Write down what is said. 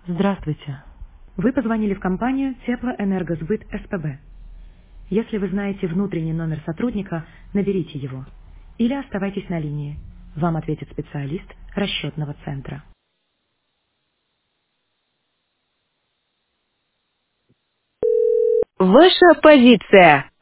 Здравствуйте. Вы позвонили в компанию Теплоэнергосбыт СПБ. Если вы знаете внутренний номер сотрудника, наберите его. Или оставайтесь на линии. Вам ответит специалист расчетного центра. Ваша позиция.